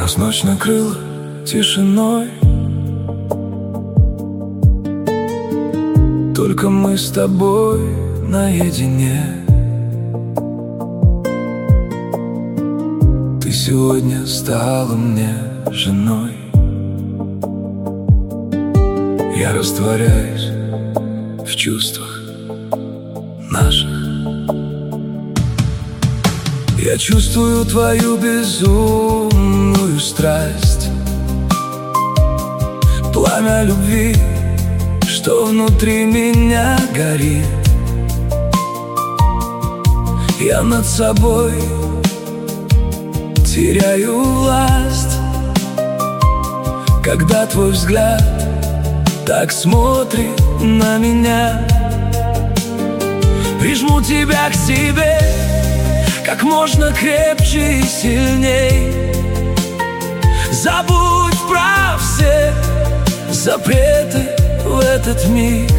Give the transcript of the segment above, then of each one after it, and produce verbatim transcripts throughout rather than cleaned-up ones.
Нас ночь накрыла тишиной, только мы с тобой наедине. Ты сегодня стала мне женой. Я растворяюсь в чувствах наших. Я чувствую твою безумную страсть, пламя любви, что внутри меня горит. Я над собой теряю власть, когда твой взгляд так смотрит на меня. Прижму тебя к себе как можно крепче и сильней. Забудь про все запреты в этот миг.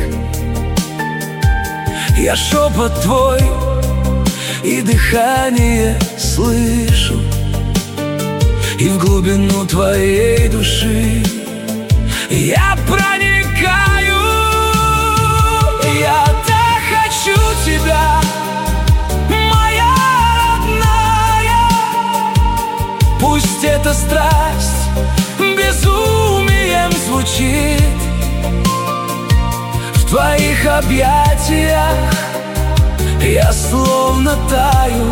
Я шепот твой и дыхание слышу, и в глубину твоей души я проникаю. Я так хочу тебя, моя родная. Пусть эта страсть безумием звучит. В твоих объятиях я словно таю,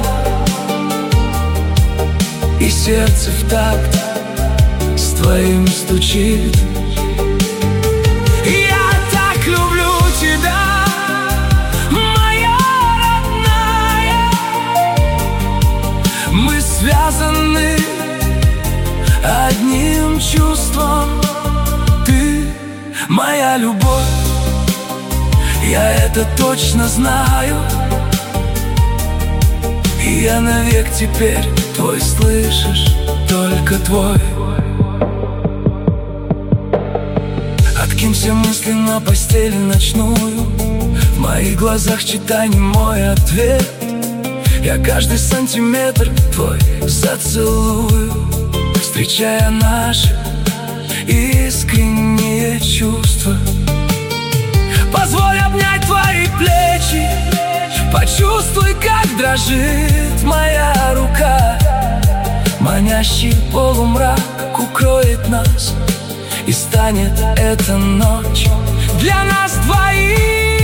и сердце в такт с твоим стучит. Я так люблю тебя, моя родная. Мы связаны одним чувством. Ты моя любовь, я это точно знаю. И я навек теперь твой, слышишь, только твой. Откинь все мысли на постели ночную. В моих глазах читай не мой ответ. Я каждый сантиметр твой зацелую, встречая наши искренние чувства. Позволь обнять твои плечи, почувствуй, как дрожит моя рука. Манящий полумрак укроет нас, и станет эта ночь для нас двоих.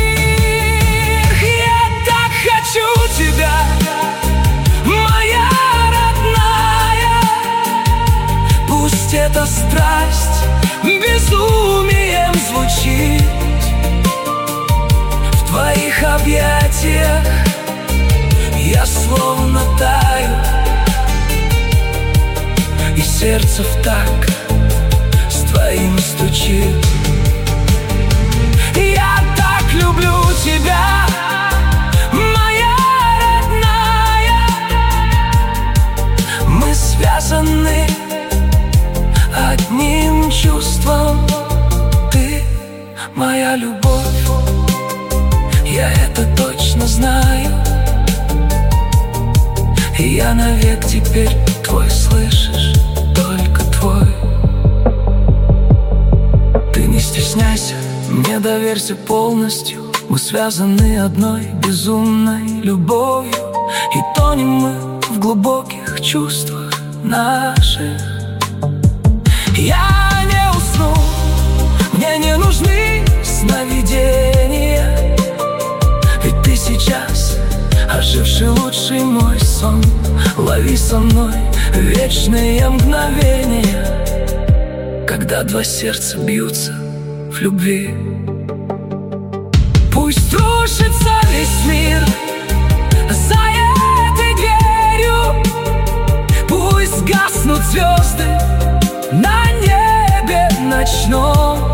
Я так хочу тебя, моя родная. Пусть эта страсть безумием звучит. В твоих объятиях я словно таю, и сердце в такт с твоим стучит. Я так люблю тебя, моя родная. Мы связаны одним чувством. Ты моя любовь, я это точно знаю. И я навек теперь твой, слышишь, только твой. Ты не стесняйся, мне доверься полностью. Мы связаны одной безумной любовью, и тонем мы в глубоких чувствах наших. Я не усну, мне не нужны сновидения, ведь ты сейчас оживший лучший мой сон. Лови со мной вечные мгновения, когда два сердца бьются в любви. Пусть рушится весь мир за этой дверью, пусть гаснут звезды на небе ночном.